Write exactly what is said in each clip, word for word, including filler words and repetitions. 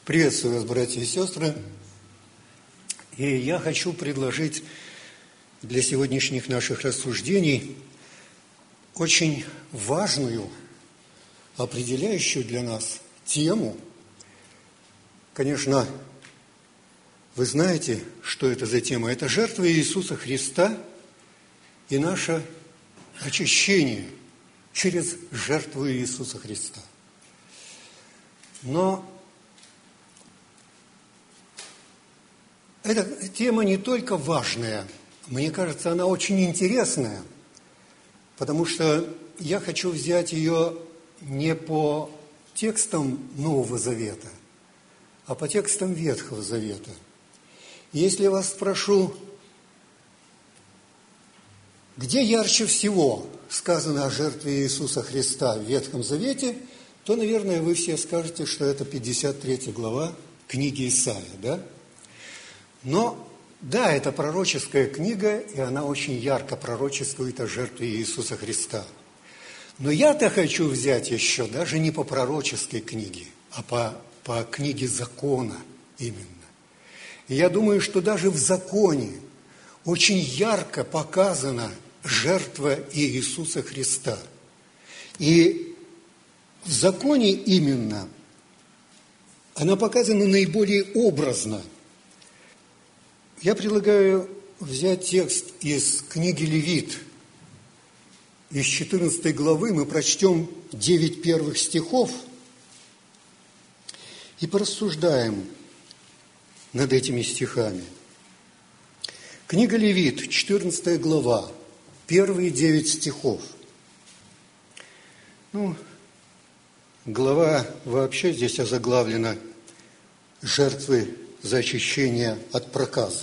Приветствую вас, братья и сестры. И я хочу предложить для сегодняшних наших рассуждений очень важную, определяющую для нас тему. Конечно, вы знаете, что это за тема. Это жертва Иисуса Христа и наше очищение через жертву Иисуса Христа. Но эта тема не только важная, мне кажется, она очень интересная, потому что я хочу взять ее не по текстам Нового Завета, а по текстам Ветхого Завета. Если я вас спрошу, где ярче всего сказано о жертве Иисуса Христа в Ветхом Завете, то, наверное, вы все скажете, что это пятьдесят третья глава книги Исаия, да? Но, да, это пророческая книга, и она очень ярко пророчествует о жертве Иисуса Христа. Но я-то хочу взять еще даже не по пророческой книге, а по, по книге закона именно. И я думаю, что даже в законе очень ярко показана жертва Иисуса Христа. И в законе именно она показана наиболее образно. Я предлагаю взять текст из книги Левит, из четырнадцатой главы, мы прочтем девять первых стихов и порассуждаем над этими стихами. Книга Левит, четырнадцатая глава, первые девять стихов. Ну, глава вообще здесь озаглавлена «Жертвы за очищение от проказа».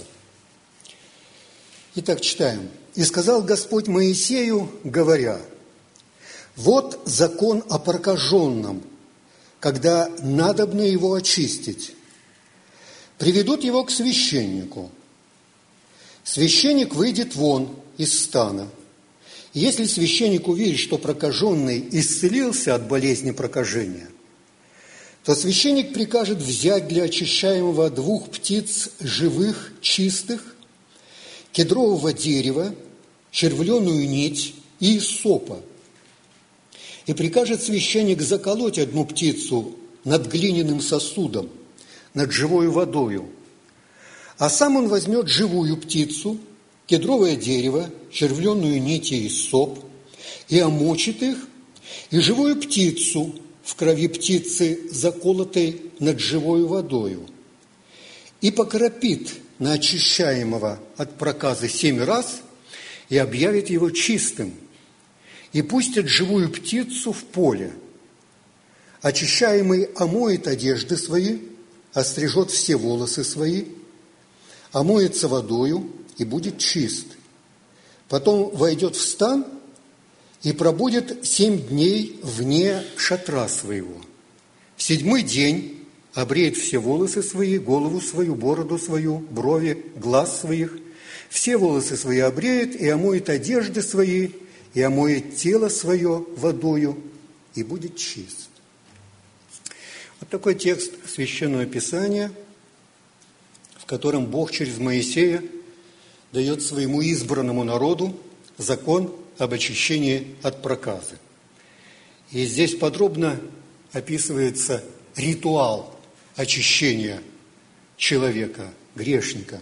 Итак, читаем. «И сказал Господь Моисею, говоря, вот закон о прокаженном, когда надобно его очистить. Приведут его к священнику. Священник выйдет вон из стана. И если священник увидит, что прокаженный исцелился от болезни прокажения, то священник прикажет взять для очищаемого двух птиц живых, чистых, кедрового дерева, червленую нить и иссопа. И прикажет священник заколоть одну птицу над глиняным сосудом, над живою водою. А сам он возьмет живую птицу, кедровое дерево, червленую нить и иссоп, и омочит их, и живую птицу в крови птицы, заколотой над живою водою, и покропит на очищаемого от проказы семь раз и объявит его чистым, и пустит живую птицу в поле. Очищаемый омоет одежды свои, острижет все волосы свои, омоется водою и будет чист. Потом войдет в стан и пробудет семь дней вне шатра своего. В седьмой день обреет все волосы свои, голову свою, бороду свою, брови, глаз своих. Все волосы свои обреет и омоет одежды свои, и омоет тело свое водою, и будет чист». Вот такой текст Священного Писания, в котором Бог через Моисея дает своему избранному народу закон об очищении от проказы. И здесь подробно описывается ритуал очищения человека, грешника.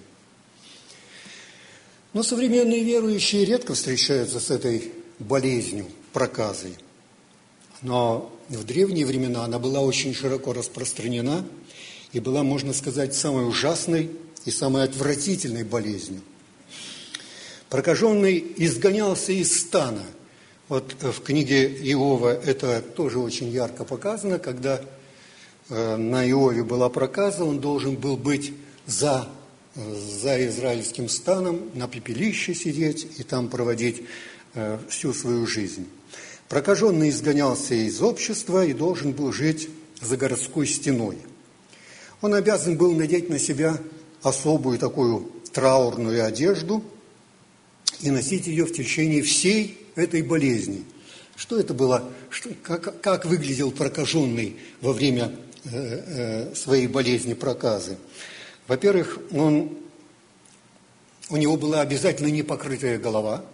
Но современные верующие редко встречаются с этой болезнью, проказой. Но в древние времена она была очень широко распространена и была, можно сказать, самой ужасной и самой отвратительной болезнью. Прокаженный изгонялся из стана. Вот в книге Иова это тоже очень ярко показано, когда на Иове была проказа, он должен был быть за, за израильским станом, на пепелище сидеть и там проводить всю свою жизнь. Прокаженный изгонялся из общества и должен был жить за городской стеной. Он обязан был надеть на себя особую такую траурную одежду и носить ее в течение всей этой болезни. Что это было? Что, как, как выглядел прокаженный во время своей болезни проказы. Во-первых, он, у него была обязательно непокрытая голова,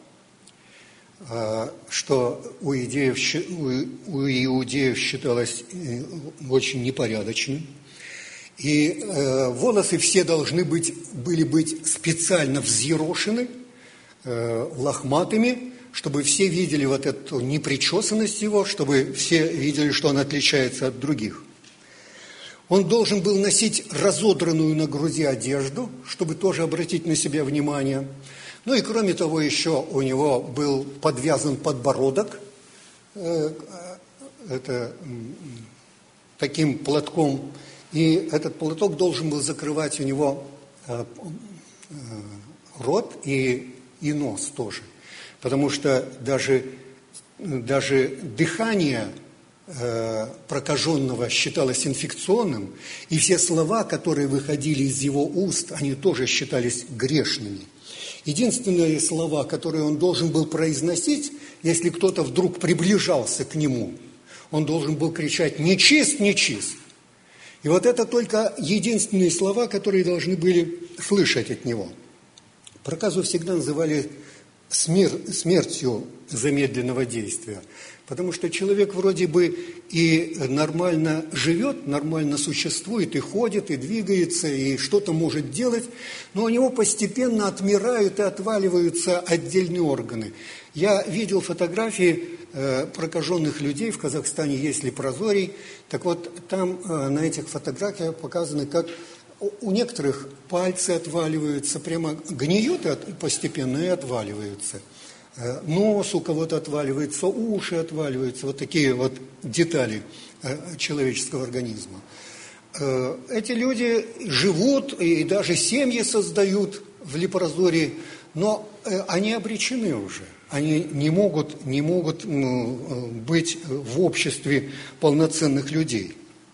что у иудеев, у иудеев считалось очень непорядочным. И волосы все должны быть, были быть специально взъерошены, лохматыми, чтобы все видели вот эту непричесанность его, чтобы все видели, что он отличается от других. Он должен был носить разодранную на груди одежду, чтобы тоже обратить на себя внимание. Ну и кроме того, еще у него был подвязан подбородок, это таким платком, и этот платок должен был закрывать у него рот и, и нос тоже. Потому что даже, даже дыхание э, прокаженного считалось инфекционным, и все слова, которые выходили из его уст, они тоже считались грешными. Единственные слова, которые он должен был произносить, если кто-то вдруг приближался к нему, он должен был кричать «нечист, нечист». И вот это только единственные слова, которые должны были слышать от него. Проказу всегда называли Смер, смертью замедленного действия. Потому что человек вроде бы и нормально живет, нормально существует, и ходит, и двигается, и что-то может делать, но у него постепенно отмирают и отваливаются отдельные органы. Я видел фотографии э, прокаженных людей, в Казахстане есть лепрозорий, так вот там э, на этих фотографиях показано, как у некоторых пальцы отваливаются, прямо гниют постепенно и отваливаются. Нос у кого-то отваливается, уши отваливаются. Вот такие вот детали человеческого организма. Эти люди живут и даже семьи создают в лепрозории, но они обречены уже. Они не могут, не могут быть в обществе полноценных людей.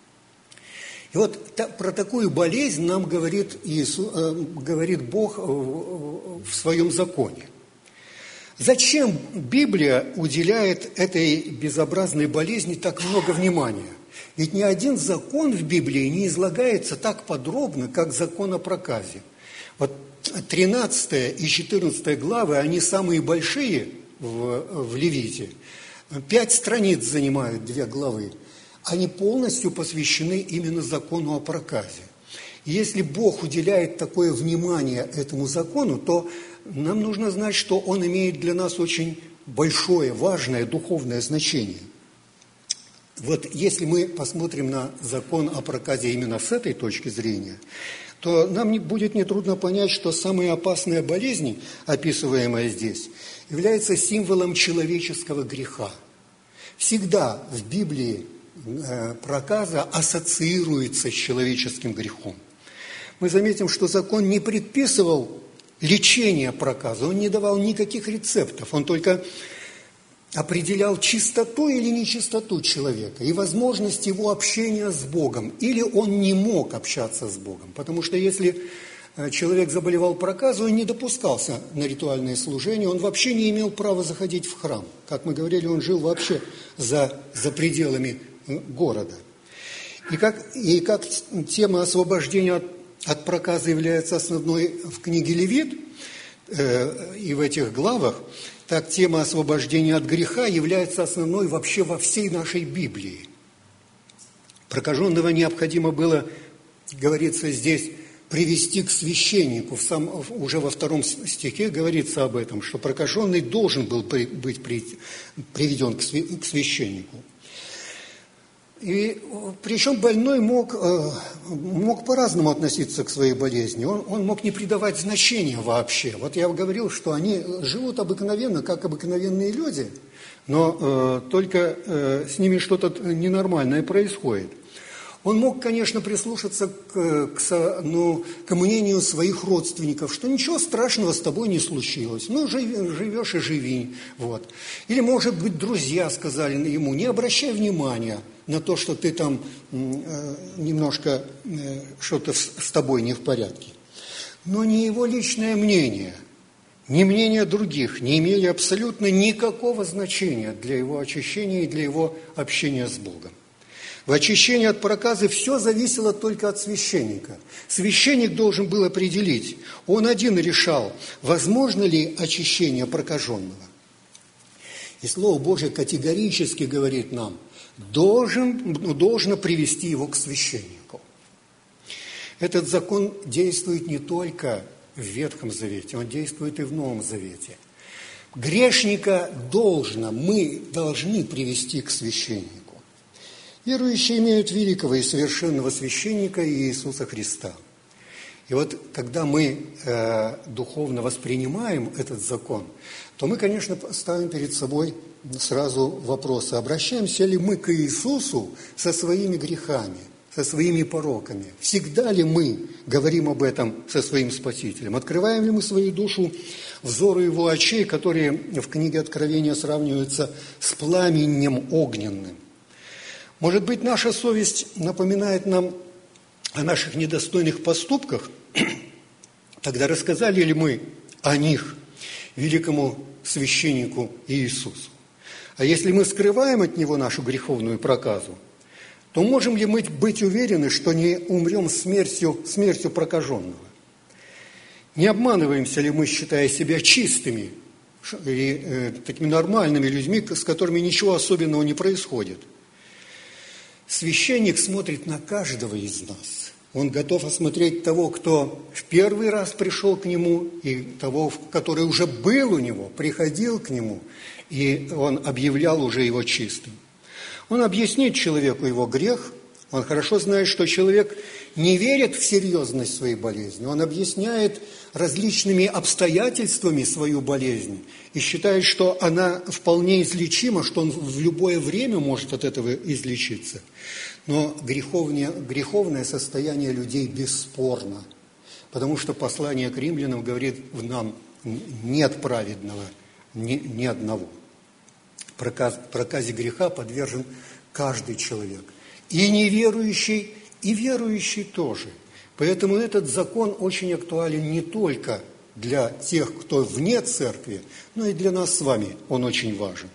И вот та, про такую болезнь нам говорит, Иисус, э, говорит Бог в, в своем законе. Зачем Библия уделяет этой безобразной болезни так много внимания? Ведь ни один закон в Библии не излагается так подробно, как закон о проказе. Вот тринадцатая и четырнадцатая главы, они самые большие в, в Левите. Пять страниц занимают две главы. Они полностью посвящены именно закону о проказе. И если Бог уделяет такое внимание этому закону, то нам нужно знать, что он имеет для нас очень большое, важное духовное значение. Вот если мы посмотрим на закон о проказе именно с этой точки зрения, то нам не, будет нетрудно понять, что самая опасная болезнь, описываемая здесь, является символом человеческого греха. Всегда в Библии проказа ассоциируется с человеческим грехом. Мы заметим, что закон не предписывал лечение проказа, он не давал никаких рецептов, он только определял чистоту или нечистоту человека и возможность его общения с Богом, или он не мог общаться с Богом. Потому что если человек заболевал проказой, он не допускался на ритуальное служение, он вообще не имел права заходить в храм. Как мы говорили, он жил вообще за, за пределами города. И как, и как тема освобождения от, от проказа является основной в книге Левит, э, и в этих главах, так тема освобождения от греха является основной вообще во всей нашей Библии. Прокаженного необходимо было, говорится здесь, привести к священнику. В сам, уже во втором стихе говорится об этом, что прокаженный должен был при, быть при, приведен к, сви, к священнику. И причем больной мог, мог по-разному относиться к своей болезни. Он, он мог не придавать значения вообще. Вот я говорил, что они живут обыкновенно, как обыкновенные люди, но э, только э, с ними что-то ненормальное происходит. Он мог, конечно, прислушаться к, к, ну, к мнению своих родственников, что ничего страшного с тобой не случилось. Ну, живешь и живи. Вот. Или, может быть, друзья сказали ему, не обращай внимания на то, что ты там э, немножко, э, что-то с тобой не в порядке. Но не его личное мнение, ни мнение других не имели абсолютно никакого значения для его очищения и для его общения с Богом. В очищении от проказы все зависело только от священника. Священник должен был определить, он один решал, возможно ли очищение прокаженного. И Слово Божие категорически говорит нам, должен, должно привести его к священнику. Этот закон действует не только в Ветхом Завете, он действует и в Новом Завете. Грешника должно, мы должны привести к священнику. Верующие имеют великого и совершенного священника Иисуса Христа. И вот когда мы э, духовно воспринимаем этот закон, то мы, конечно, ставим перед собой сразу вопросы, обращаемся ли мы к Иисусу со своими грехами, со своими пороками? Всегда ли мы говорим об этом со своим Спасителем? Открываем ли мы свою душу взору Его очей, которые в книге Откровения сравниваются с пламенем огненным? Может быть, наша совесть напоминает нам о наших недостойных поступках? Тогда рассказали ли мы о них великому священнику Иисусу? А если мы скрываем от Него нашу греховную проказу, то можем ли мы быть уверены, что не умрем смертью, смертью прокаженного? Не обманываемся ли мы, считая себя чистыми и э, такими нормальными людьми, с которыми ничего особенного не происходит? Священник смотрит на каждого из нас. Он готов осмотреть того, кто в первый раз пришел к нему, и того, который уже был у него, приходил к нему, и он объявлял уже его чистым. Он объяснит человеку его грех, он хорошо знает, что человек не верит в серьезность своей болезни, он объясняет различными обстоятельствами свою болезнь и считает, что она вполне излечима, что он в любое время может от этого излечиться. Но греховное, греховное состояние людей бесспорно, потому что послание к римлянам говорит, в нам нет праведного, ни, ни одного. Проказ, проказе греха подвержен каждый человек. И неверующий, и верующий тоже. Поэтому этот закон очень актуален не только для тех, кто вне церкви, но и для нас с вами он очень важен.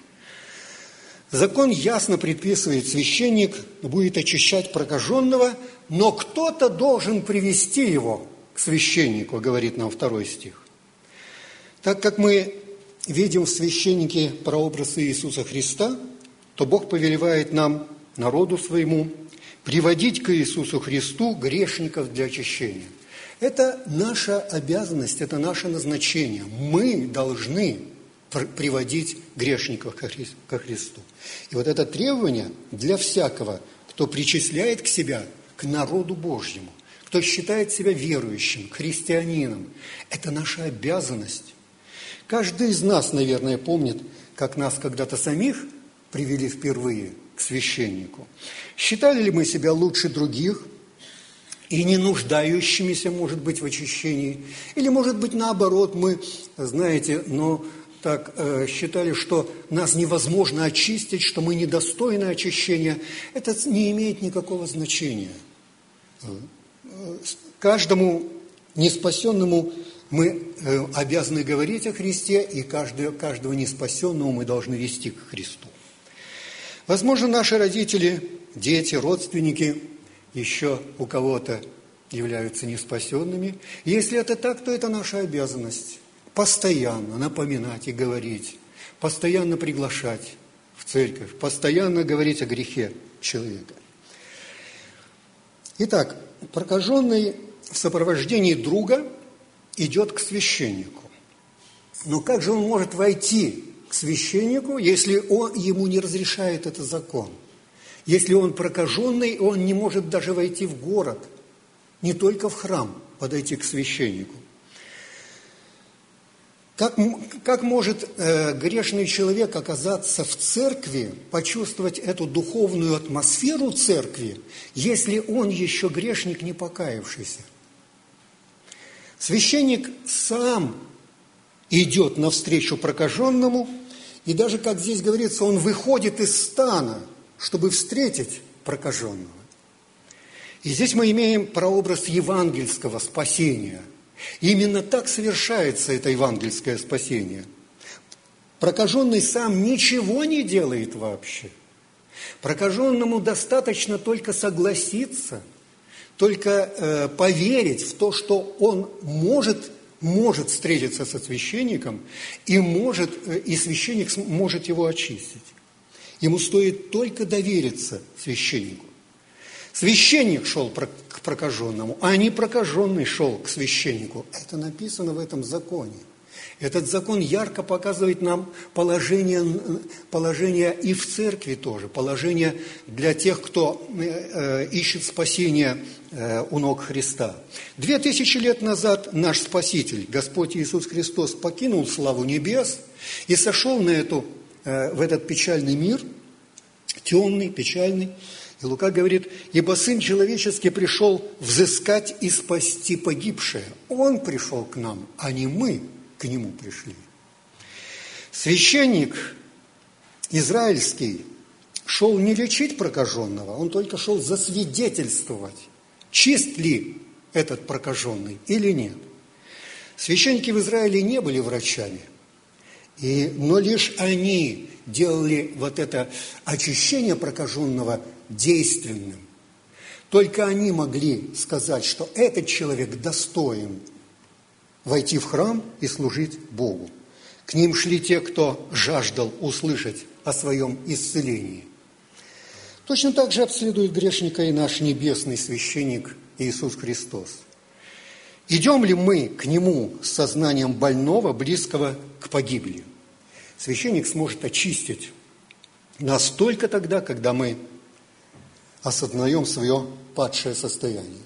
Закон ясно предписывает, священник будет очищать прокаженного, но кто-то должен привести его к священнику, говорит нам второй стих. Так как мы видим в священнике прообраз Иисуса Христа, то Бог повелевает нам, народу своему, приводить к Иисусу Христу грешников для очищения. Это наша обязанность, это наше назначение. Мы должны приводить грешников ко Христу. И вот это требование для всякого, кто причисляет к себя к народу Божьему, кто считает себя верующим, христианином, это наша обязанность. Каждый из нас, наверное, помнит, как нас когда-то самих привели впервые к священнику. Считали ли мы себя лучше других и не нуждающимися, может быть, в очищении? Или, может быть, наоборот, мы, знаете, но так э, считали, что нас невозможно очистить, что мы недостойны очищения. Это не имеет никакого значения. Каждому неспасенному мы э, обязаны говорить о Христе, и каждого, каждого неспасенного мы должны вести к Христу. Возможно, наши родители, дети, родственники еще у кого-то являются неспасенными. Если это так, то это наша обязанность. Постоянно напоминать и говорить, постоянно приглашать в церковь, постоянно говорить о грехе человека. Итак, прокаженный в сопровождении друга идет к священнику. Но как же он может войти к священнику, если он, ему не разрешает это закон? Если он прокаженный, он не может даже войти в город, не только в храм подойти к священнику. Как, как может э, грешный человек оказаться в церкви, почувствовать эту духовную атмосферу церкви, если он еще грешник, не покаявшийся? Священник сам идет навстречу прокаженному, и даже, как здесь говорится, он выходит из стана, чтобы встретить прокаженного. И здесь мы имеем прообраз евангельского спасения. Именно так совершается это евангельское спасение. Прокаженный сам ничего не делает вообще. Прокаженному достаточно только согласиться, только э, поверить в то, что он может, может встретиться со священником, и, может, э, и священник может его очистить. Ему стоит только довериться священнику. Священник шел к прокаженному, а не прокаженный шел к священнику. Это написано в этом законе. Этот закон ярко показывает нам положение, положение и в церкви тоже, положение для тех, кто э, ищет спасения э, у ног Христа. Две тысячи лет назад наш Спаситель, Господь Иисус Христос, покинул славу небес и сошел на эту, э, в этот печальный мир, темный, печальный. И Лука говорит: «Ибо Сын Человеческий пришел взыскать и спасти погибшее». Он пришел к нам, а не мы к Нему пришли. Священник израильский шел не лечить прокаженного, он только шел засвидетельствовать, чист ли этот прокаженный или нет. Священники в Израиле не были врачами, и, но лишь они делали вот это очищение прокаженного действенным. Только они могли сказать, что этот человек достоин войти в храм и служить Богу. К ним шли те, кто жаждал услышать о своем исцелении. Точно так же обследует грешника и наш небесный священник Иисус Христос. Идем ли мы к Нему с сознанием больного, близкого к погибели? Священник сможет очистить нас только тогда, когда мы осознаем свое падшее состояние.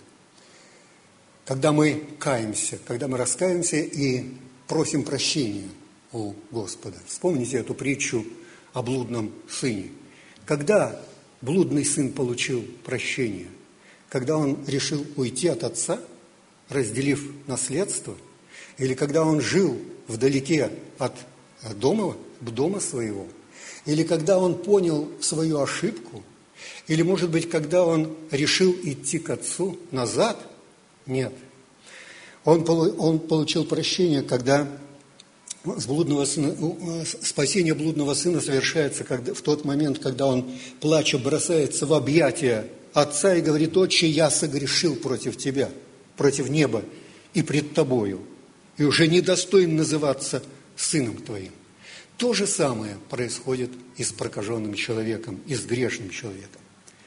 Когда мы каемся, когда мы раскаемся и просим прощения у Господа. Вспомните эту притчу о блудном сыне. Когда блудный сын получил прощение? Когда он решил уйти от отца, разделив наследство? Или когда он жил вдалеке от дома, дома своего? Или когда он понял свою ошибку? Или, может быть, когда он решил идти к отцу назад? Нет. Он, он получил прощение, когда с блудного сына, спасение блудного сына совершается когда, в тот момент, когда он, плача, бросается в объятия отца и говорит: «Отче, я согрешил против тебя, против неба и пред тобою, и уже недостоин называться сыном твоим». То же самое происходит и с прокаженным человеком, и с грешным человеком.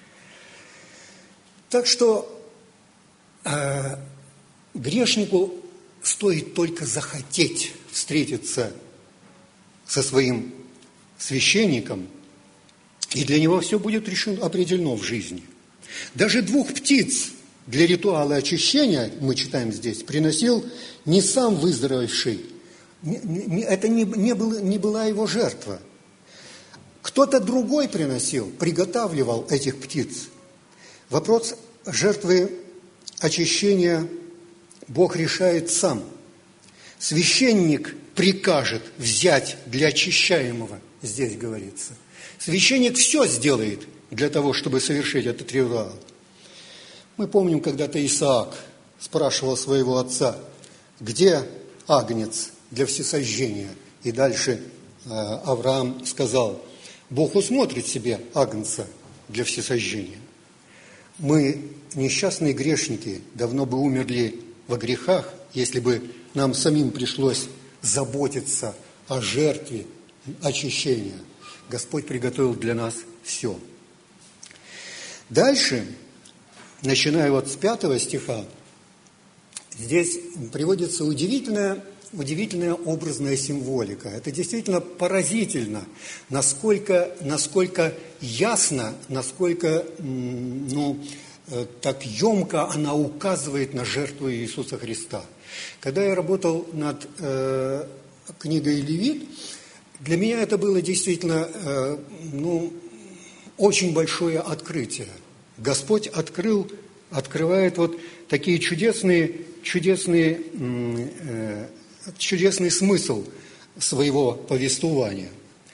Так что э, грешнику стоит только захотеть встретиться со своим священником, и для него все будет решено, определено в жизни. Даже двух птиц для ритуала очищения, мы читаем здесь, приносил не сам выздоровевший, это не, не, был, не была его жертва. Кто-то другой приносил, приготавливал этих птиц. Вопрос жертвы очищения Бог решает сам. Священник прикажет взять для очищаемого, здесь говорится. Священник все сделает для того, чтобы совершить этот ритуал. Мы помним, когда-то Исаак спрашивал своего отца: где агнец для всесожжения? И дальше э, Авраам сказал: Бог усмотрит себе агнца для всесожжения. Мы, несчастные грешники, давно бы умерли во грехах, если бы нам самим пришлось заботиться о жертве очищения. Господь приготовил для нас все. Дальше, начиная вот с пятого стиха, здесь приводится удивительная, удивительная образная символика. Это действительно поразительно, насколько, насколько ясно, насколько ну, так емко она указывает на жертву Иисуса Христа. Когда я работал над э, книгой Левит, для меня это было действительно э, ну, очень большое открытие. Господь открыл, открывает вот такие чудесные, чудесные, э, чудесный смысл своего повествования.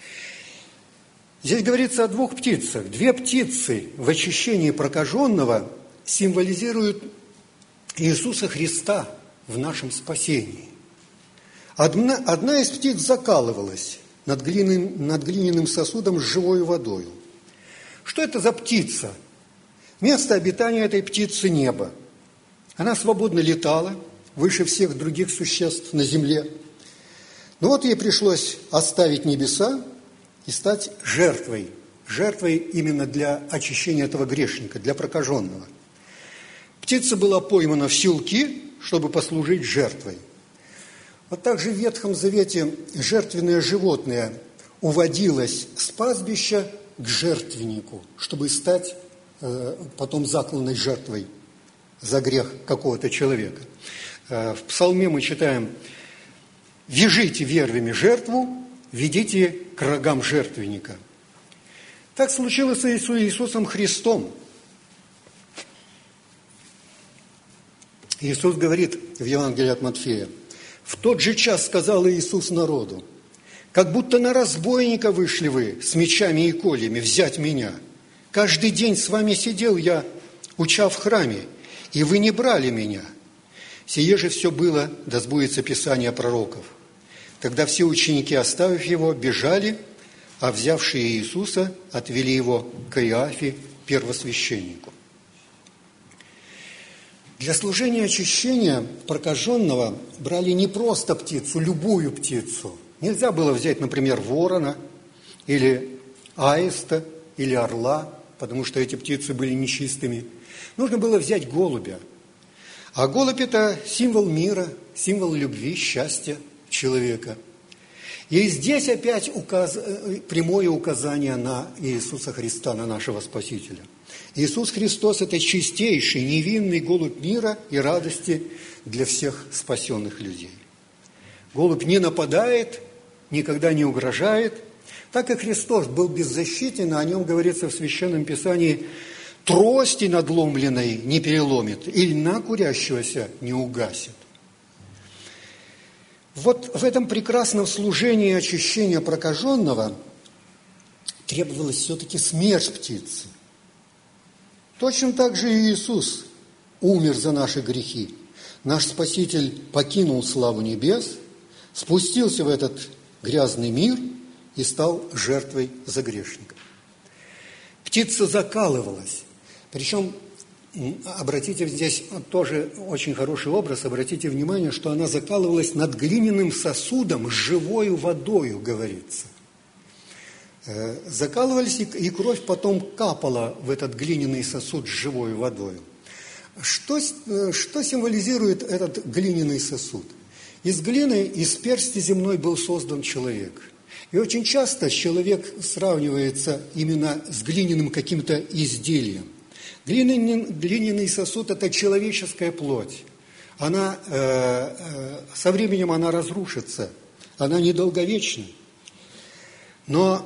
Здесь говорится о двух птицах. Две птицы в очищении прокаженного символизируют Иисуса Христа в нашем спасении. Одна, одна из птиц закалывалась над глиняным, над глиняным сосудом с живой водой. Что это за птица? Место обитания этой птицы – небо. Она свободно летала выше всех других существ на земле. Но вот ей пришлось оставить небеса и стать жертвой. Жертвой именно для очищения этого грешника, для прокаженного. Птица была поймана в селки, чтобы послужить жертвой. Вот так же в Ветхом Завете жертвенное животное уводилось с пастбища к жертвеннику, чтобы стать э, потом закланной жертвой за грех какого-то человека. Э, в Псалме мы читаем: «Вяжите вервями жертву, ведите к рогам жертвенника». Так случилось и с Иисусом Христом. Иисус говорит в Евангелии от Матфея: «В тот же час сказал Иисус народу: как будто на разбойника вышли вы с мечами и кольями взять меня. Каждый день с вами сидел я, уча в храме, и вы не брали меня. Сие же все было, да сбудется Писание пророков». Тогда все ученики, оставив его, бежали, а взявшие Иисуса отвели его к Иоафе, первосвященнику. Для служения очищения прокаженного брали не просто птицу, любую птицу. Нельзя было взять, например, ворона или аиста или орла, потому что эти птицы были нечистыми. Нужно было взять голубя. А голубь – это символ мира, символ любви, счастья человека. И здесь опять указ... прямое указание на Иисуса Христа, на нашего Спасителя. Иисус Христос – это чистейший, невинный голубь мира и радости для всех спасенных людей. Голубь не нападает, никогда не угрожает. Так как Христос был беззащитен, о нем говорится в Священном Писании: «Трости надломленной не переломит, и льна курящегося не угасит». Вот в этом прекрасном служении очищения прокаженного требовалась все-таки смерть птицы. Точно так же и Иисус умер за наши грехи. Наш Спаситель покинул славу небес, спустился в этот грязный мир и стал жертвой за грешника. Птица закалывалась. Причем, обратите, здесь тоже очень хороший образ, обратите внимание, что она закалывалась над глиняным сосудом с живою водою, говорится. Закалывались, и кровь потом капала в этот глиняный сосуд с живой водой. Что, что символизирует этот глиняный сосуд? Из глины, из персти земной был создан человек. И очень часто человек сравнивается именно с глиняным каким-то изделием. Глиняный, глиняный сосуд – это человеческая плоть. Она, э, э, со временем она разрушится, она недолговечна. Но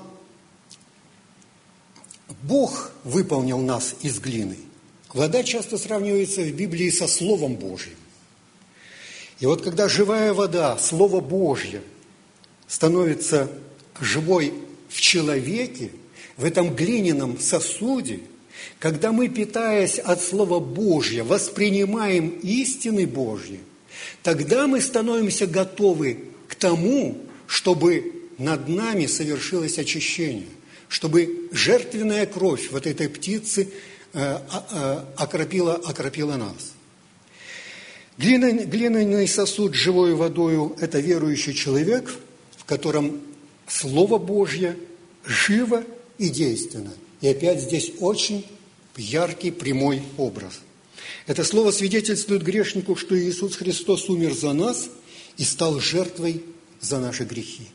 Бог выполнил нас из глины. Вода часто сравнивается в Библии со Словом Божьим. И вот когда живая вода, Слово Божье, становится живой в человеке, в этом глиняном сосуде, когда мы, питаясь от Слова Божьего, воспринимаем истины Божьи, тогда мы становимся готовы к тому, чтобы над нами совершилось очищение, чтобы жертвенная кровь вот этой птицы э, э, окропила, окропила нас. Глиняный, глиняный сосуд с живой водою – это верующий человек, в котором Слово Божье живо и действенно. И опять здесь очень яркий, прямой образ. Это слово свидетельствует грешнику, что Иисус Христос умер за нас и стал жертвой за наши грехи.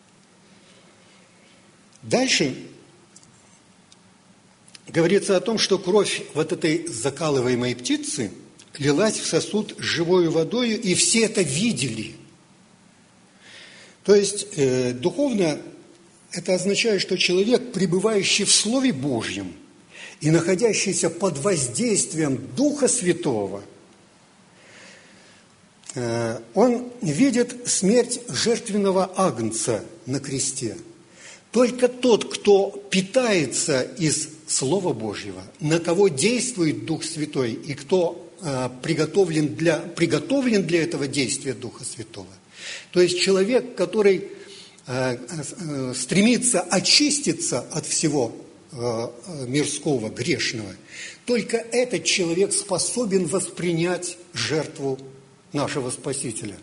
Дальше говорится о том, что кровь вот этой закалываемой птицы лилась в сосуд с живой водой, и все это видели. То есть э, духовно это означает, что человек, пребывающий в Слове Божьем и находящийся под воздействием Духа Святого, э, он видит смерть жертвенного агнца на кресте. Только тот, кто питается из Слова Божьего, на кого действует Дух Святой и кто э, приготовлен для, приготовлен для этого действия Духа Святого. То есть человек, который э, э, стремится очиститься от всего мирского, грешного, только этот человек способен воспринять жертву нашего Спасителя.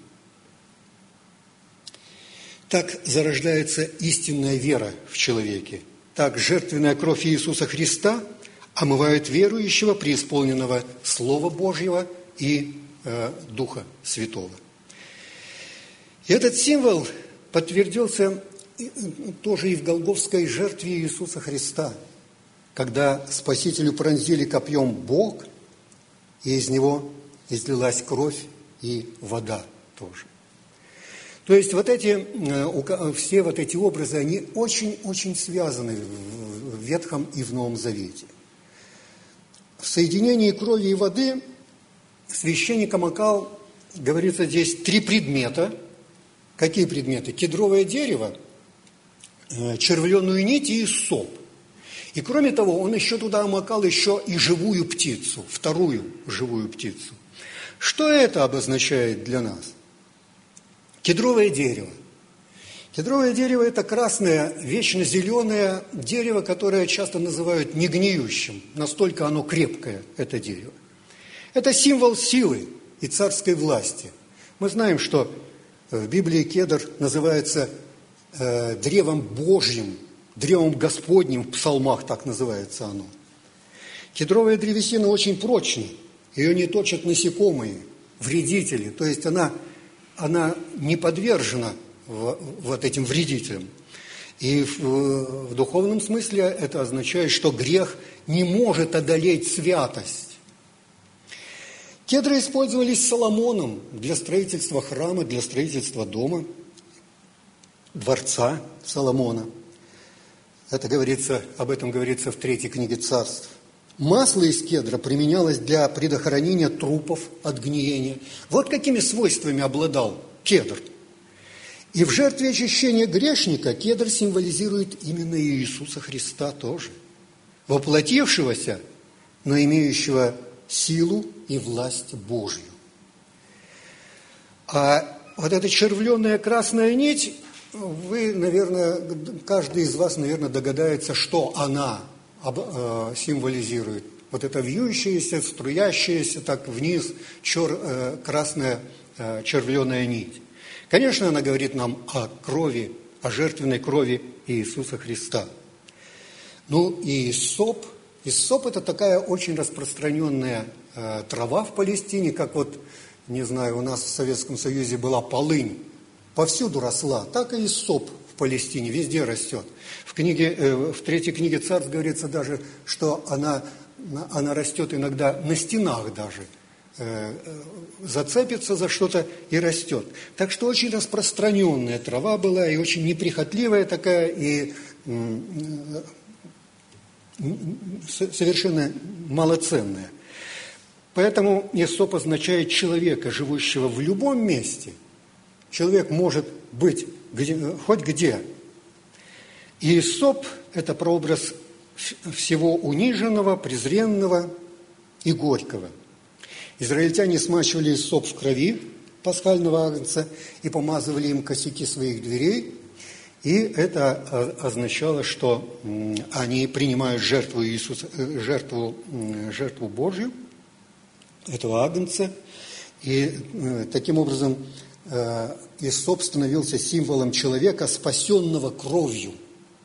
Так зарождается истинная вера в человеке. Так жертвенная кровь Иисуса Христа омывает верующего, преисполненного Слова Божьего и э, Духа Святого. И этот символ подтвердился тоже и в голгофской жертве Иисуса Христа, когда Спасителю пронзили копьем бок, и из него излилась кровь и вода тоже. То есть вот эти, все вот эти образы, они очень-очень связаны в Ветхом и в Новом Завете. В соединении крови и воды священник омакал, говорится здесь, три предмета. Какие предметы? Кедровое дерево, червленую нить и иссоп. И кроме того, он еще туда омакал еще и живую птицу, вторую живую птицу. Что это обозначает для нас? Кедровое дерево. Кедровое дерево – это красное, вечно зеленое дерево, которое часто называют негниющим. Настолько оно крепкое, это дерево. Это символ силы и царской власти. Мы знаем, что в Библии кедр называется э, древом Божьим, древом Господним, в псалмах так называется оно. Кедровая древесина очень прочная, ее не точат насекомые, вредители, то есть она... она не подвержена вот этим вредителям. И в, в духовном смысле это означает, что грех не может одолеть святость. Кедры использовались Соломоном для строительства храма, для строительства дома, дворца Соломона. Это говорится, об этом говорится в третьей книге Царств. Масло из кедра применялось для предохранения трупов от гниения. Вот какими свойствами обладал кедр. И в жертве очищения грешника кедр символизирует именно Иисуса Христа тоже, воплотившегося, но имеющего силу и власть Божью. А вот эта червленая красная нить, вы, наверное, каждый из вас, наверное, догадается, что она символизирует. Вот это вьющаяся, струящаяся так вниз чер, э, красная э, червленая нить. Конечно, она говорит нам о крови, о жертвенной крови Иисуса Христа. Ну и иссоп. Иссоп – это такая очень распространенная э, трава в Палестине, как вот, не знаю, у нас в Советском Союзе была полынь. Повсюду росла, так и иссоп в Палестине, везде растет. В, книге, в третьей книге Царств говорится даже, что она, она растет иногда на стенах даже, зацепится за что-то и растет. Так что очень распространенная трава была, и очень неприхотливая такая, и совершенно малоценная. Поэтому иссоп означает человека, живущего в любом месте. Человек может быть где, хоть где. И иссоп – это прообраз всего униженного, презренного и горького. Израильтяне смачивали иссоп в крови пасхального агнца и помазывали им косяки своих дверей. И это означало, что они принимают жертву, Иисуса, жертву, жертву Божью, этого агнца. И таким образом иссоп становился символом человека, спасенного кровью.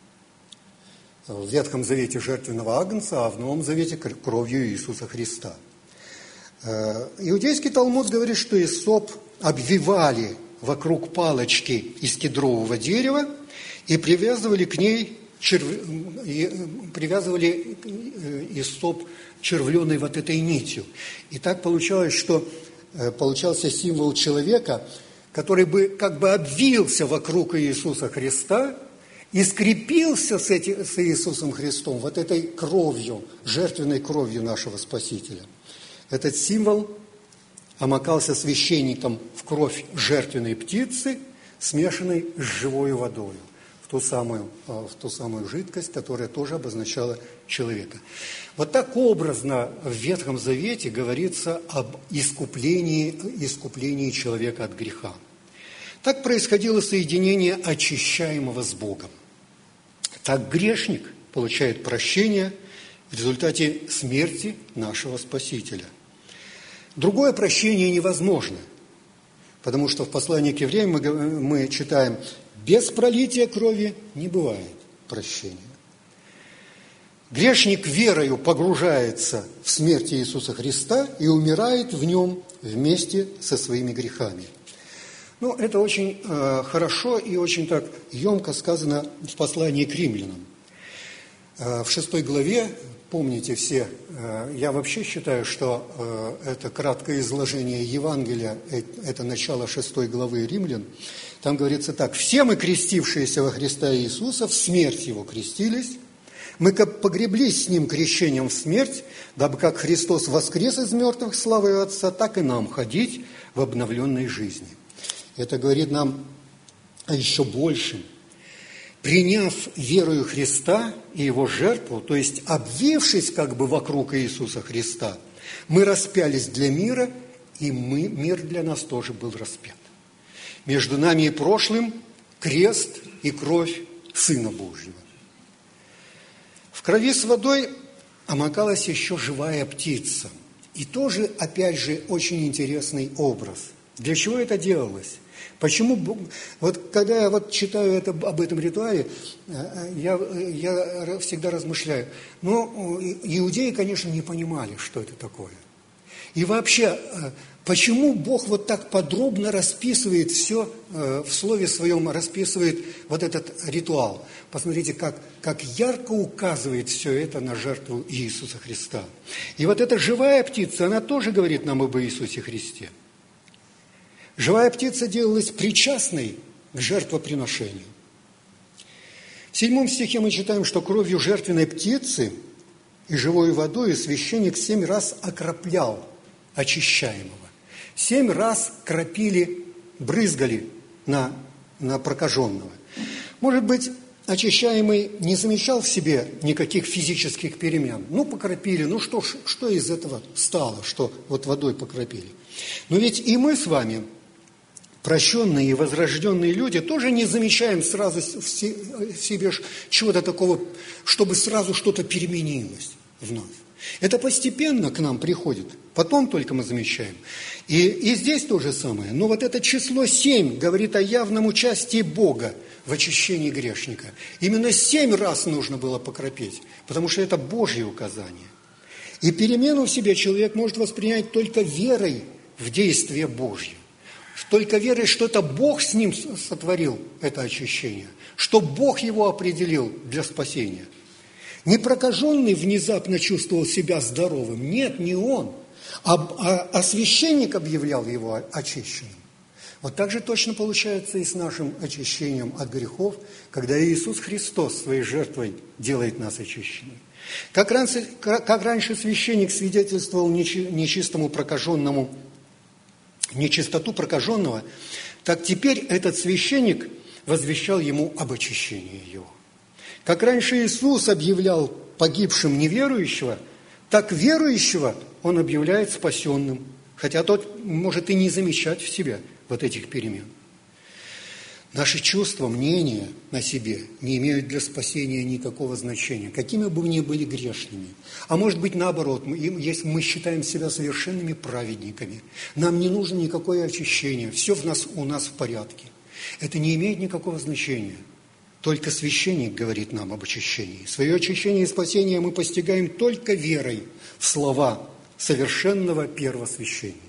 В Ветхом Завете жертвенного агнца, а в Новом Завете кровью Иисуса Христа. Иудейский Талмуд говорит, что иссоп обвивали вокруг палочки из кедрового дерева и привязывали к ней черв... привязывали иссоп червленой вот этой нитью. И так получалось, что получался символ человека, который бы как бы обвился вокруг Иисуса Христа и скрепился с, эти, с Иисусом Христом, вот этой кровью, жертвенной кровью нашего Спасителя. Этот символ омакался священником в кровь жертвенной птицы, смешанной с живой водой, в ту самую, в ту самую жидкость, которая тоже обозначала человека. Вот так образно в Ветхом Завете говорится об искуплении, искуплении человека от греха. Так происходило соединение очищаемого с Богом. Так грешник получает прощение в результате смерти нашего Спасителя. Другое прощение невозможно, потому что в послании к евреям мы, мы читаем: без пролития крови не бывает прощения. Грешник верою погружается в смерть Иисуса Христа и умирает в нем вместе со своими грехами. Ну, это очень э, хорошо и очень так емко сказано в послании к римлянам. Э, в шестой главе, помните все, э, я вообще считаю, что э, это краткое изложение Евангелия, э, это начало шестой главы Римлян. Там говорится так: «Все мы, крестившиеся во Христа Иисуса, в смерть Его крестились, мы погреблись с Ним крещением в смерть, дабы как Христос воскрес из мертвых славой Отца, так и нам ходить в обновленной жизни». Это говорит нам о еще большем. Приняв верою Христа и Его жертву, то есть обвившись как бы вокруг Иисуса Христа, мы распялись для мира, и мы, мир для нас тоже был распят. Между нами и прошлым крест и кровь Сына Божьего. В крови с водой омокалась еще живая птица. И тоже, опять же, очень интересный образ. Для чего это делалось? Почему, вот когда я вот читаю это, об этом ритуале, я, я всегда размышляю. Но иудеи, конечно, не понимали, что это такое. И вообще, почему Бог вот так подробно расписывает все, в Слове Своем расписывает вот этот ритуал? Посмотрите, как, как ярко указывает все это на жертву Иисуса Христа. И вот эта живая птица, она тоже говорит нам об Иисусе Христе. Живая птица делалась причастной к жертвоприношению. В седьмом стихе мы читаем, что кровью жертвенной птицы и живой водой священник семь раз окроплял очищаемого. Семь раз кропили, брызгали на, на прокаженного. Может быть, очищаемый не замечал в себе никаких физических перемен. Ну, покропили, ну что, что из этого стало, что вот водой покропили. Но ведь и мы с вами, прощенные и возрожденные люди, тоже не замечаем сразу в себе чего-то такого, чтобы сразу что-то переменилось вновь. Это постепенно к нам приходит, потом только мы замечаем. И, и здесь то же самое. Но вот это число семь говорит о явном участии Бога в очищении грешника. Именно семь раз нужно было покропить, потому что это Божье указание. И перемену в себе человек может воспринять только верой в действие Божье. Только верой, что это Бог с ним сотворил это очищение, что Бог его определил для спасения. Не прокаженный внезапно чувствовал себя здоровым. Нет, не он. А, а, а священник объявлял его очищенным. Вот так же точно получается и с нашим очищением от грехов, когда Иисус Христос своей жертвой делает нас очищенными. Как раньше, как раньше священник свидетельствовал нечистому прокаженному, нечистоту прокаженного, так теперь этот священник возвещал ему об очищении его. Как раньше Иисус объявлял погибшим неверующего, так верующего он объявляет спасенным, хотя тот может и не замечать в себе вот этих перемен. Наши чувства, мнения на себе не имеют для спасения никакого значения, какими бы мы ни были грешными. А может быть, наоборот, мы, если мы считаем себя совершенными праведниками, нам не нужно никакое очищение, все в нас, у нас в порядке. Это не имеет никакого значения. Только священник говорит нам об очищении. Свое очищение и спасение мы постигаем только верой в слова совершенного первосвященника.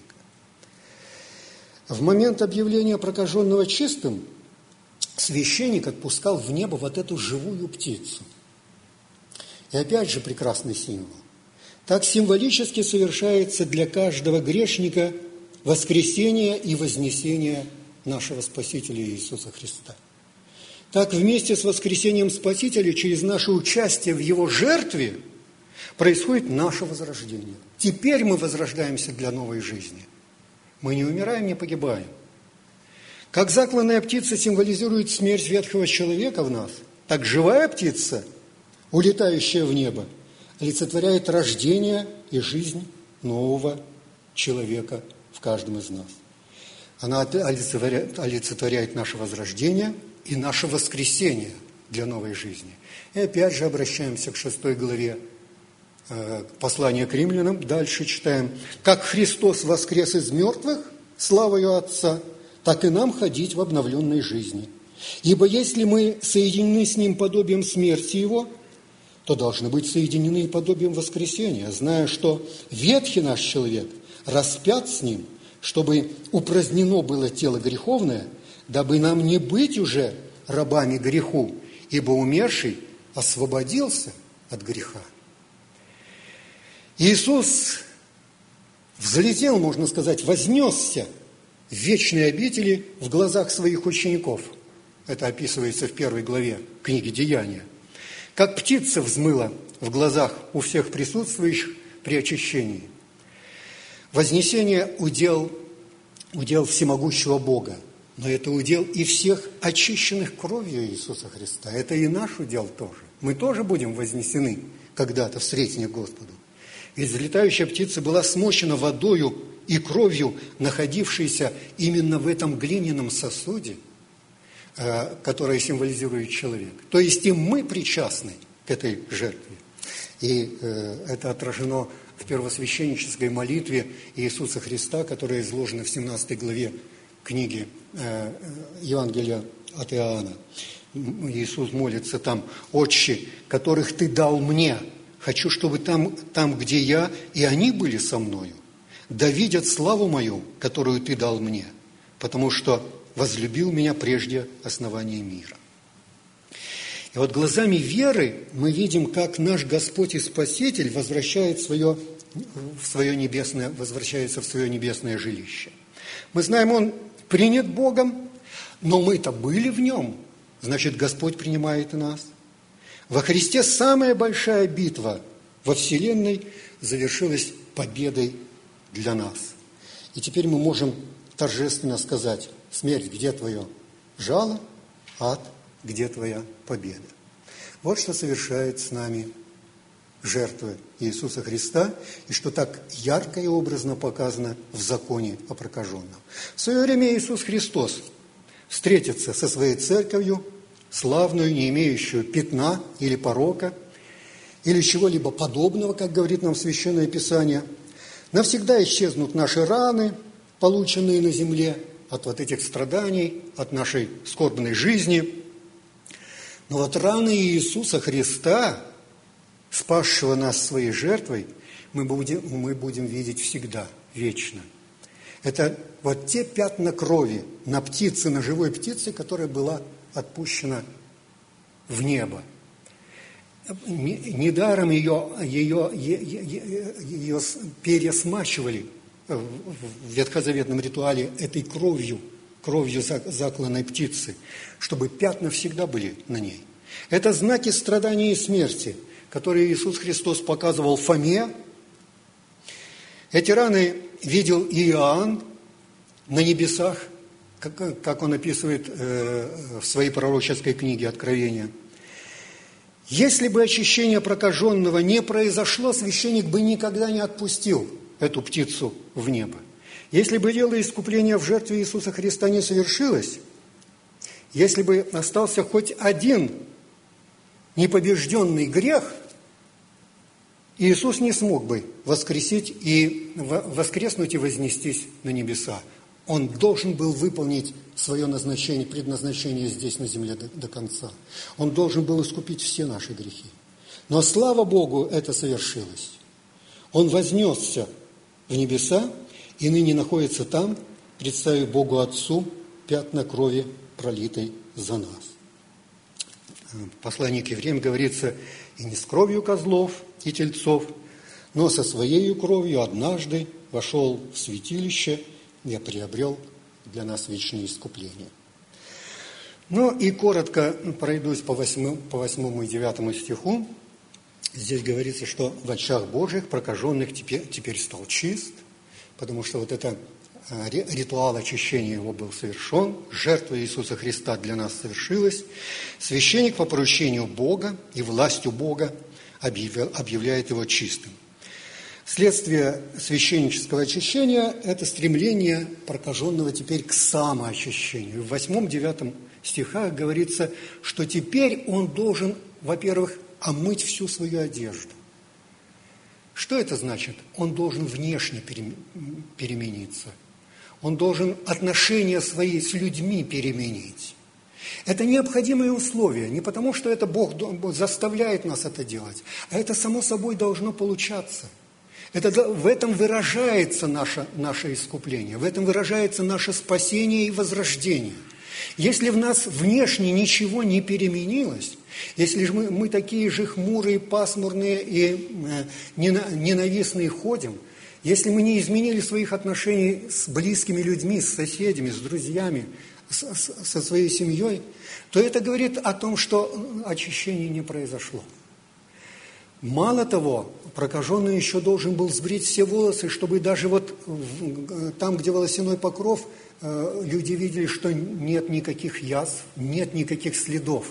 В момент объявления прокаженного чистым священник отпускал в небо вот эту живую птицу. И опять же прекрасный символ. Так символически совершается для каждого грешника воскресение и вознесение нашего Спасителя Иисуса Христа. Так вместе с воскресением Спасителя через наше участие в Его жертве происходит наше возрождение. Теперь мы возрождаемся для новой жизни. Мы не умираем, не погибаем. Как закланная птица символизирует смерть ветхого человека в нас, так живая птица, улетающая в небо, олицетворяет рождение и жизнь нового человека в каждом из нас. Она олицетворяет, олицетворяет наше возрождение и наше воскресение для новой жизни. И опять же обращаемся к шестой главе э, послания к римлянам. Дальше читаем. «Как Христос воскрес из мертвых славою Отца, так и нам ходить в обновленной жизни. Ибо если мы соединены с Ним подобием смерти Его, то должны быть соединены и подобием воскресения, зная, что ветхий наш человек распят с Ним, чтобы упразднено было тело греховное, дабы нам не быть уже рабами греху, ибо умерший освободился от греха». Иисус взлетел, можно сказать, вознесся в вечные обители в глазах своих учеников. Это описывается в первой главе книги «Деяния». Как птица взмыла в глазах у всех присутствующих при очищении. Вознесение удел, удел всемогущего Бога, но это удел и всех очищенных кровью Иисуса Христа. Это и наш удел тоже. Мы тоже будем вознесены когда-то в сретение к Господу. Ведь взлетающая птица была смочена водою и кровью, находившейся именно в этом глиняном сосуде, которая символизирует человека. То есть и мы причастны к этой жертве. И э, это отражено в первосвященнической молитве Иисуса Христа, которая изложена в семнадцатой главе книги э, Евангелия от Иоанна. Иисус молится там: «Отче, которых Ты дал мне, хочу, чтобы там, там, где я, и они были со мною, да видят славу мою, которую Ты дал мне, потому что возлюбил меня прежде основания мира». И вот глазами веры мы видим, как наш Господь и Спаситель возвращает свое, в свое небесное, возвращается в свое небесное жилище. Мы знаем, Он принят Богом, но мы-то были в Нем, значит, Господь принимает и нас. Во Христе самая большая битва во Вселенной завершилась победой для нас. И теперь мы можем торжественно сказать: смерть, где твое жало? Ад, где твоя победа? Вот что совершает с нами жертва Иисуса Христа, и что так ярко и образно показано в законе о прокаженном. В свое время Иисус Христос встретится со своей церковью, славную, не имеющую пятна или порока, или чего-либо подобного, как говорит нам Священное Писание. Навсегда исчезнут наши раны, полученные на земле, от вот этих страданий, от нашей скорбной жизни. Но вот раны Иисуса Христа, спасшего нас своей жертвой, мы будем, мы будем видеть всегда, вечно. Это вот те пятна крови на птице, на живой птице, которая была отпущена в небо. Недаром ее, ее, ее, ее перья смачивали в ветхозаветном ритуале этой кровью, кровью закланной птицы, чтобы пятна всегда были на ней. Это знаки страдания и смерти, которые Иисус Христос показывал Фоме. Эти раны видел и Иоанн на небесах, как, как он описывает э, в своей пророческой книге «Откровение». Если бы очищение прокаженного не произошло, священник бы никогда не отпустил эту птицу в небо. Если бы дело искупления в жертве Иисуса Христа не совершилось, если бы остался хоть один непобежденный грех, Иисус не смог бы воскресить и воскреснуть и вознестись на небеса. Он должен был выполнить свое назначение, предназначение здесь на земле до, до конца. Он должен был искупить все наши грехи. Но, слава Богу, это совершилось. Он вознесся в небеса и ныне находится там, представив Богу Отцу пятна крови, пролитой за нас. В послании к евреям говорится: «И не с кровью козлов и тельцов, но со своей кровью однажды вошел в святилище и приобрел для нас вечное искупление». Ну и коротко пройдусь по восьмому, по восьмому и девятому стиху. Здесь говорится, что в очах Божьих прокаженных теперь, теперь стал чист, потому что вот это ритуал очищения его был совершен, жертва Иисуса Христа для нас совершилась. Священник по поручению Бога и властью Бога объявляет его чистым. Следствие священнического очищения – это стремление прокаженного теперь к самоочищению. В восьмом-девятом стихах говорится, что теперь он должен, во-первых, омыть всю свою одежду. Что это значит? Он должен внешне перемениться. Он должен отношения свои с людьми переменить. Это необходимые условия, не потому, что это Бог заставляет нас это делать, а это само собой должно получаться. Это, в этом выражается наше, наше искупление, в этом выражается наше спасение и возрождение. Если в нас внешне ничего не переменилось, если же мы, мы такие же хмурые, пасмурные и э, ненавистные ходим, если мы не изменили своих отношений с близкими людьми, с соседями, с друзьями, с, с, со своей семьей, то это говорит о том, что очищение не произошло. Мало того, прокаженный еще должен был сбрить все волосы, чтобы даже вот там, где волосяной покров, люди видели, что нет никаких язв, нет никаких следов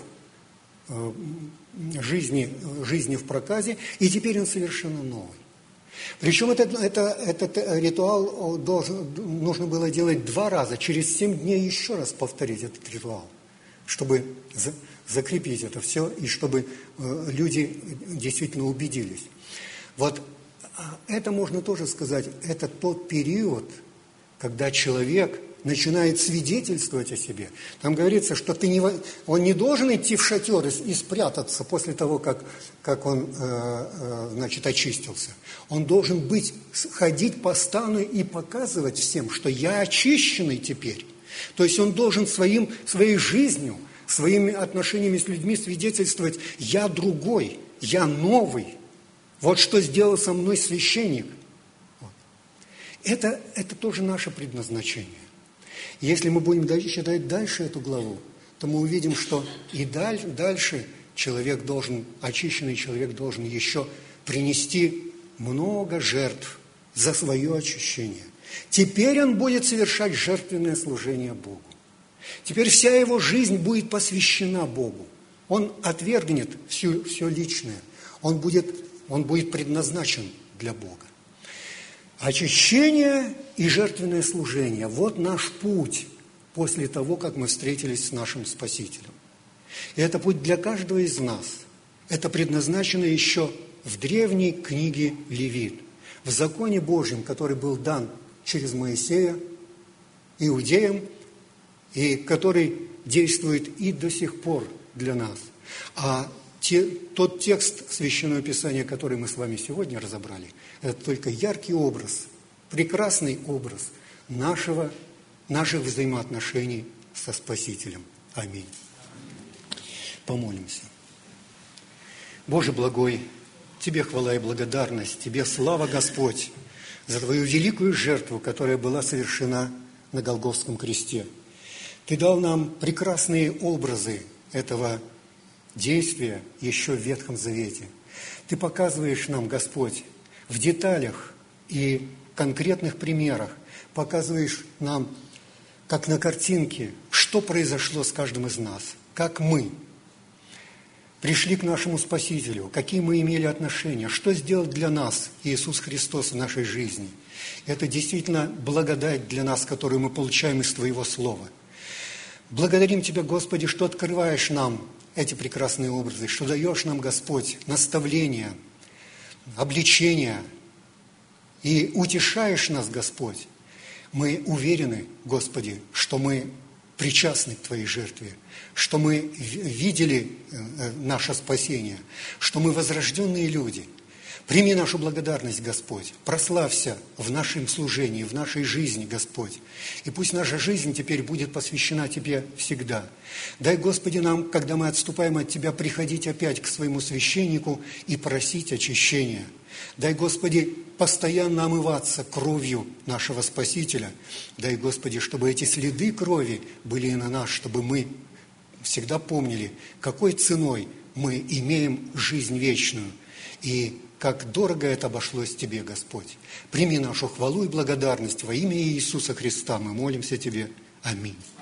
жизни, жизни в проказе, и теперь он совершенно новый. Причем этот, это, этот ритуал должен, нужно было делать два раза, через семь дней еще раз повторить этот ритуал, чтобы за, закрепить это все, и чтобы э, люди действительно убедились. Вот это можно тоже сказать, это тот период, когда человек начинает свидетельствовать о себе. Там говорится, что ты не, он не должен идти в шатер и, и спрятаться после того, как, как он э, э, значит, очистился. Он должен быть, ходить по стану и показывать всем, что я очищенный теперь. То есть он должен своим, своей жизнью, своими отношениями с людьми свидетельствовать: я другой, я новый. Вот что сделал со мной священник. Вот. Это, это тоже наше предназначение. Если мы будем читать дальше эту главу, то мы увидим, что и дальше человек должен, очищенный человек должен еще принести много жертв за свое очищение. Теперь он будет совершать жертвенное служение Богу. Теперь вся его жизнь будет посвящена Богу. Он отвергнет все, все личное. Он будет, он будет предназначен для Бога. Очищение и жертвенное служение – вот наш путь после того, как мы встретились с нашим Спасителем. И это путь для каждого из нас. Это предназначено еще в древней книге Левит, в законе Божьем, который был дан через Моисея иудеям, и который действует и до сих пор для нас. А те, тот текст Священного Писания, который мы с вами сегодня разобрали, это только яркий образ, прекрасный образ нашего, наших взаимоотношений со Спасителем. Аминь. Помолимся. Боже благой, Тебе хвала и благодарность, Тебе слава, Господь, за Твою великую жертву, которая была совершена на Голгофском кресте. Ты дал нам прекрасные образы этого действия еще в Ветхом Завете. Ты показываешь нам, Господь, в деталях и конкретных примерах, показываешь нам, как на картинке, что произошло с каждым из нас, как мы пришли к нашему Спасителю, какие мы имели отношения, что сделал для нас Иисус Христос в нашей жизни. Это действительно благодать для нас, которую мы получаем из Твоего Слова. Благодарим Тебя, Господи, что открываешь нам эти прекрасные образы, что даешь нам, Господь, наставления, обличения и утешаешь нас, Господь. Мы уверены, Господи, что мы причастны к Твоей жертве, что мы видели наше спасение, что мы возрожденные люди. Прими нашу благодарность, Господь, прославься в нашем служении, в нашей жизни, Господь. И пусть наша жизнь теперь будет посвящена Тебе всегда. Дай, Господи, нам, когда мы отступаем от Тебя, приходить опять к своему священнику и просить очищения. Дай, Господи, постоянно омываться кровью нашего Спасителя. Дай, Господи, чтобы эти следы крови были и на нас, чтобы мы всегда помнили, какой ценой мы имеем жизнь вечную. И как дорого это обошлось Тебе, Господь. Прими нашу хвалу и благодарность во имя Иисуса Христа. Мы молимся Тебе. Аминь.